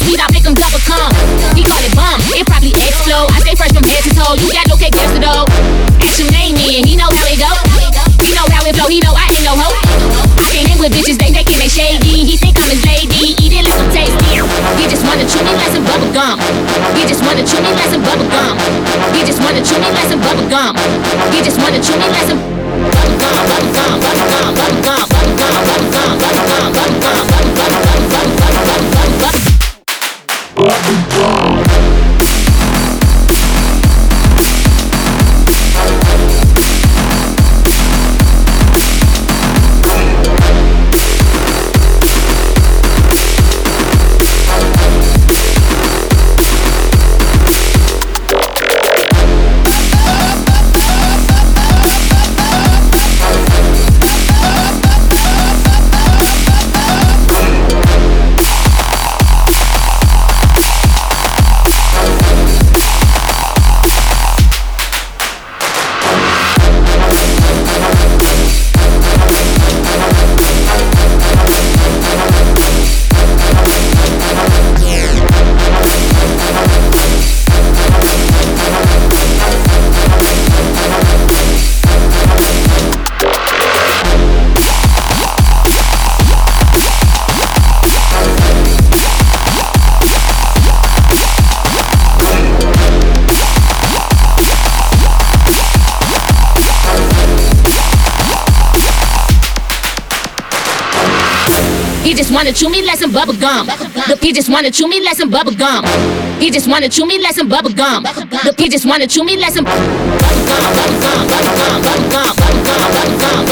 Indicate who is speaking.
Speaker 1: beat, I make him double come. He call it bum, it probably explode. I stay fresh from head to toe. You got no cake yesterday. Ask your name in, he know how it go. He know how it flow, he know I ain't no hoe. I can't hang with bitches, they naked, they shady. He think I'm his lady, eat it like some tasty. He just wanna chew me like some bubble gum. He just wanna chew me like some bubble gum. He just wanna chew me like some bubble gum. He just wanna chew me like some bubble gum, bubble gum, bubble gum, bubble gum, bubble gum, bubble gum, bubble gum, bubble gum, bubble gum, bubble gum. He just wanna chew me like some bubble gum. Look, he just wanna chew me like some bubble gum. He just wanna chew me like some bubble gum. Look, he just wanna chew me like some bubble gum, bubble gum, bubble gum, bubble gum, bubble gum, bubble gum.